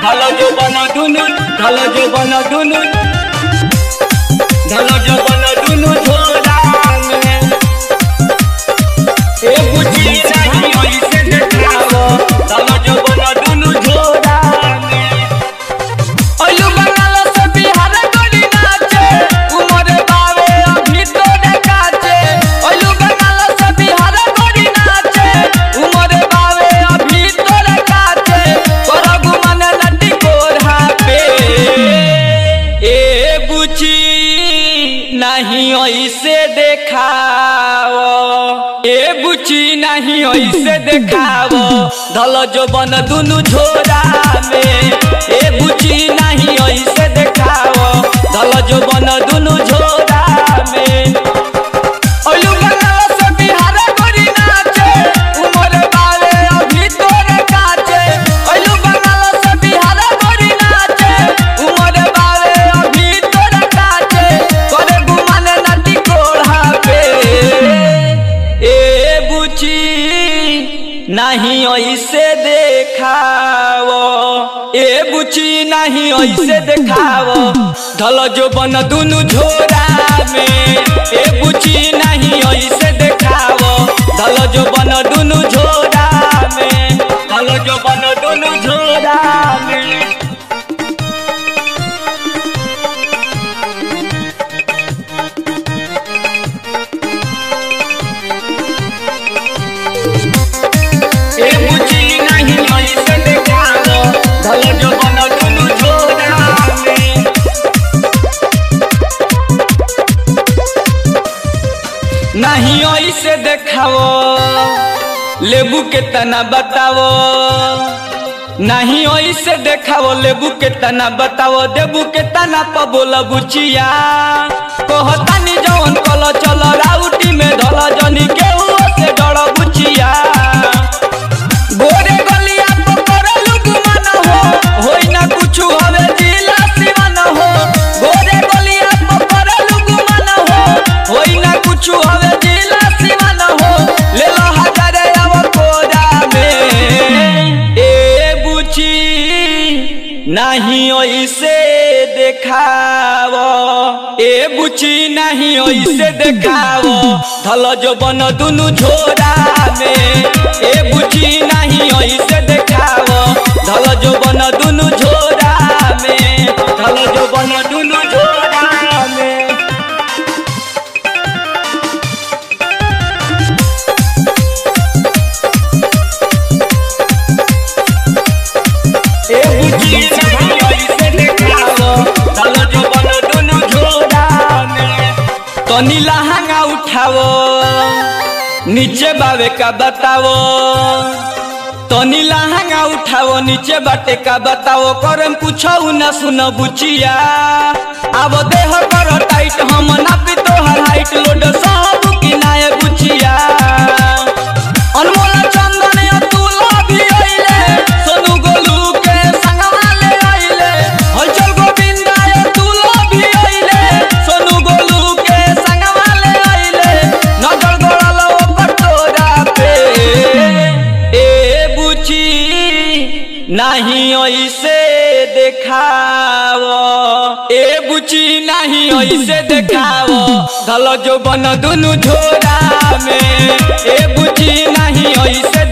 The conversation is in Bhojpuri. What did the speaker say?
ढालो जो बना दुनु ढालो जो बना दुनु ढालो जो बना दुनु झोला में ए बुझी नहीं होई से देखावो ढालो जो बना दुनु झोला में ओलू बंगाल से बिहार गोरी नाचे उमर बावे अभी तो काचे ओलू बंगाल से बिहार गोरी नाचे उमर बावे अभी तो काचे करगु मन लड्डी गोरहा पे ए बुची नहीं ऐसे देखाओ ए बुची नहीं ऐसे देखाओ धल जो बन दुनु झोरा में ए बुची नहीं ऐसे देखाओ धल जो बन दुनु झोरा में ओलू बंगाल से बिहार गोरी नाचे उमर बावे अभी तोरे काचे ओलू बंगाल से बिहार गोरी नाचे उमर बावे अभी तोरे काचे करे गुमान नटी कोढ़ा पे ए बुची नहीं ऐसे देखाओ ए बुची नहीं ऐसे देखाओ ढल जो बन दुनु झोरा में ए बुची नहीं ऐसे देखाओ ढल जो बन दुनु झोरा में ढल जो बन दुनु झोरा में ए बुची नहीं ऐसे देखाओ ढल जो बन दुनु झोरा में नहीं ऐसे देखाओ लेबू के तना बताओ नहीं ऐसे देखाओ लेबू के तना बताओ देबू के तना पर बोल बुचिया कहतानी जवन कल चल राउटी में धल जनी के से डर बुचिया गोरे गलिया पर लुगमान हो होई ना कुछ हवे जिला सिवन हो गोरे गलिया पर लुगमान हो होई ना कुछ हवे जिला सिवन हो ले लो हजार अब कोरा में ए बुची नहीं ऐसे देखाओ ए बुची नहीं ऐसे देखाओ धल जो बन दुनु झोरा में ए बुची नहीं ऐसे देखाओ धल जो बन दुनु झोरा में धल जो बन दुनु झोरा में ए बुची नहीं ऐसे देखाओ धल जो बन दुनु झोरा में तनी लहंगा उठाओ नीचे बावे का बताओ तनी लहंगा उठाओ नीचे बाटे का बताओ करम पूछो न सुन बुचिया अब देह कर टाइट हम नापी तोहर हाइट लोड सब किनाए बुचिया अनमोल चंदन अतुल भी आइले सोनू गोलू के संगवा ले आइले हलचल गोविंदा अतुल भी आइले सोनू गोलू के संगवा ले आइले नजर गड़ल ओकर तोरा पे ए बुची नहीं ऐसे देखाओ ए बुची नहीं ऐसे देखाओ धल जो बन दुनु झोरा में ए बुची नहीं ऐसे